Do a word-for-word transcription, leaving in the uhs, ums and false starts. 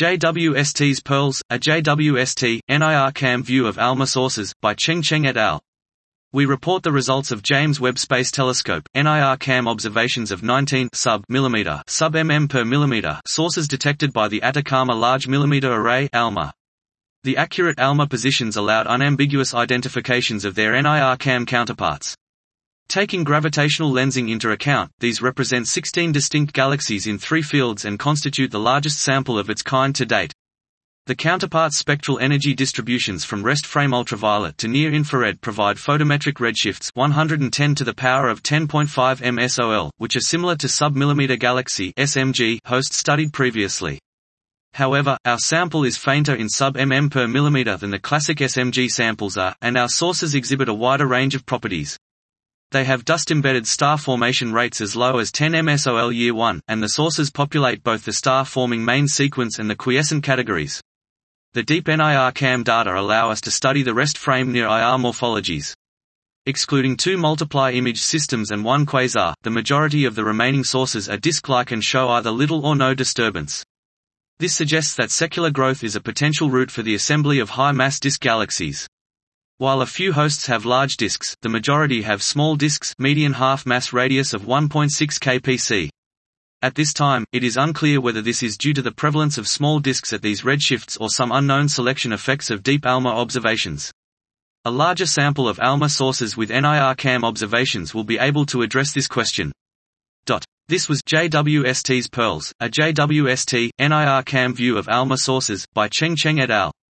J W S T's Pearls, a J W S T, NIRCam view of ALMA sources, by Cheng Cheng et al. We report the results of James Webb Space Telescope, NIRCam observations of nineteen sub-millimeter sub-mm per millimeter sources detected by the Atacama Large Millimeter Array ALMA. The accurate ALMA positions allowed unambiguous identifications of their NIRCam counterparts. Taking gravitational lensing into account, these represent sixteen distinct galaxies in three fields and constitute the largest sample of its kind to date. The counterpart spectral energy distributions from rest frame ultraviolet to near-infrared provide photometric redshifts one hundred ten to the power of ten point five M S O L, which are similar to sub-millimeter galaxy S M G hosts studied previously. However, our sample is fainter in sub-mm per millimeter than the classic S M G samples are, and our sources exhibit a wider range of properties. They have dust-embedded star formation rates as low as ten M S O L year one, and the sources populate both the star-forming main sequence and the quiescent categories. The deep NIRCam data allow us to study the rest frame near I R morphologies. Excluding two multiply image systems and one quasar, the majority of the remaining sources are disk-like and show either little or no disturbance. This suggests that secular growth is a potential route for the assembly of high-mass disk galaxies. While a few hosts have large disks, the majority have small disks, median half-mass radius of one point six kiloparsec. At this time, it is unclear whether this is due to the prevalence of small disks at these redshifts or some unknown selection effects of deep ALMA observations. A larger sample of ALMA sources with NIRCam observations will be able to address this question. This was J W S T's Pearls, a J W S T, NIRCam view of ALMA sources, by Cheng Cheng et al.